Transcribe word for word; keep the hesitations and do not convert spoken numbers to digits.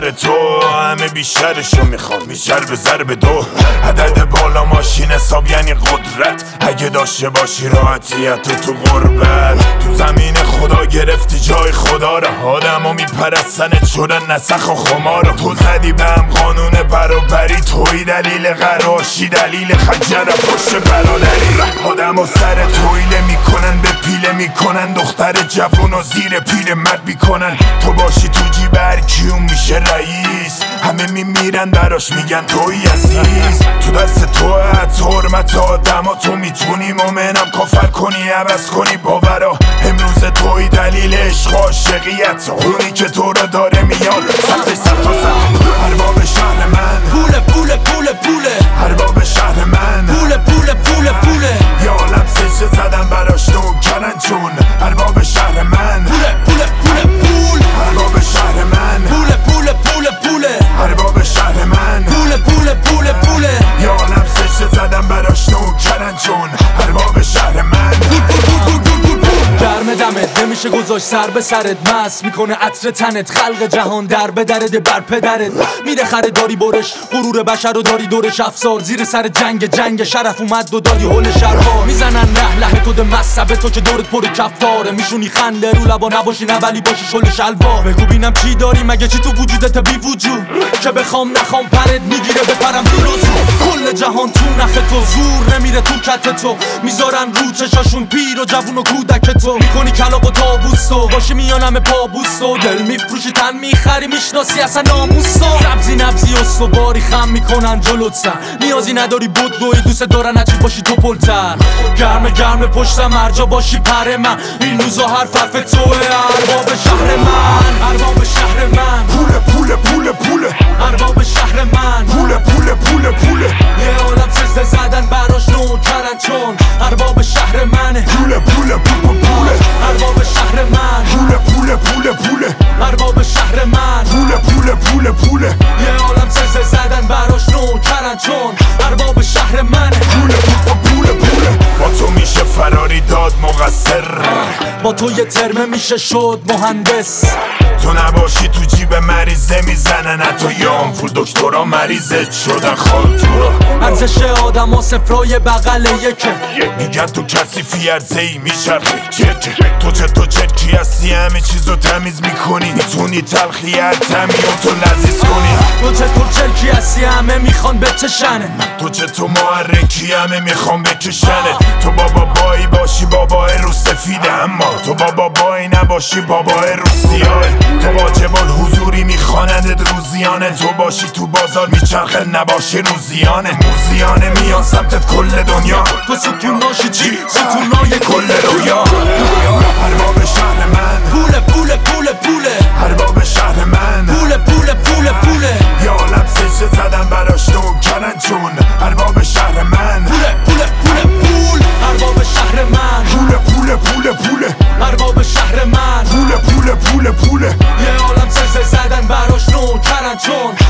سر تو، همه بیشترشو میخوام بیشتر به ضرب دو. عدد بالا ماشین حساب یعنی قدرت، اگه داشته باشی راحتیت تو تو غربت. تو زمین خدا گرفتی جای خدا را، آدمو میپرستنت شدن نسخ و خمارا. تو زدی به هم قانون برابری، توی دلیل قراشی دلیل خنجر پشت برادری. آدمو سر تویله میکنن به پیله میکنن، دختر جوون و زیر پیر مرد میکنن. تو باشی تو جیب هر کیون میشه رئیس، همه میمیرن براش میگن توی عزیز. تو دست تو حتی حرمت آدما، تو میتونی مومنم کافر کنی عوض کنی باورا. امروز توی دلیل عشق عاشقیت، اونی که تو رو داره میان سطح سطح و سطح. ارباب شهر من پول پول پول پوله، ارباب شهر من پول پول پول پوله. یا عالم سجده زدن براش نوکرن چون ارباب شهر من پول پول پول پول، ارباب شهر من پول پول پول پوله، ارباب شهر من پول پول پول پوله. یا عالم سجده زدن براش نوکرن چون ارباب شهر من. گرم دمت نمیشه گذاشت سر به سرت، مست میکنه عطر تنت، خلق جهان در به درده بر پدرت. میره خریداری برش، غرور بشر رو داری دورش افسار، زیر سر جنگ جنگ شرف اومد و داری هول شربار. میزنن نه له تو ده مصبه تو که دورت پر کفتاره، میشونی خنده رو لبا نباشی نه ولی باشی شل شلوار. بگو بینم چی داری مگه چی تو وجودت بی وجود، که بخوام نخوام پرت میگیره بپرم دور و زور. کل جهان تو نخ تو، زور نمیره تو کت تو، میذارن رو چشاشون پیر و جوون و کودک تو. میکنی کلاق و تابوستو باشی میانم پابوستو، دل میفروشی تن میخری میشناسی اصلا ناموستو. نبزی نبزی استواری خم میکنن جلوت سر، نیازی نداری بود دوی دوست دارن اچی باشی تو پلتر. گرم گرم پشتم هر جا باشی پر من، این روزا هر فرف توه. ارباب شهر من ارباب شهر من پول پول پول پول ارباب شهر من پول پول پول پول یه عالم سجده زدن براش نوکرن چون ارباب شهر منه. پول پول پول پول ارباب شهر من پول پول پول پول ارباب شهر من پول پول پول پول یه عالم سجده زدن براش نوکرن چون ارباب شهر منه. پول پول پول با تو میشه فراری داد مقصر، با تو یه ترمه میشه شد مهندس. تو نباشی تو جیب مریضه میزنن حتی یام فول دکترا مریضت شدن خال تو را. ارزش آدم ها صفرای بغل یکه، میگن تو کسی فی عرضه ای میچرخی چرکه. تو چه تو چرکی هستی همه چیزو تمیز میکنی، میتونی تلخی هر تمی تو لذیذ کنی. تو چه تو چرکی هستی همه میخوان بچشنه، تو چه تو محرکی همه میخوان بکشنه. تو بابا بایی باشی بابای رو سفیده، اما تو بابا بایی نباشی بابای رو سیاه. تو واجبال حضوری میخواندت روزیانه، تو باشی تو بازار میچرخه نباشی روزیانه. موزیانه میان سمتت کل دنیا، تو ستون ناشی چی؟ ستونای کل رویا. ارباب شهر من پول پول پول پوله، ارباب شهر من پول پول پول پوله. یا عالم سجده زدن براش نوکرن چون ارباب شهر من. پول پول پول پول ارباب شهر من پول پول پول پول ارباب شهر من پول پول پول پول یه عالم سجده زدن براش نوکرن چون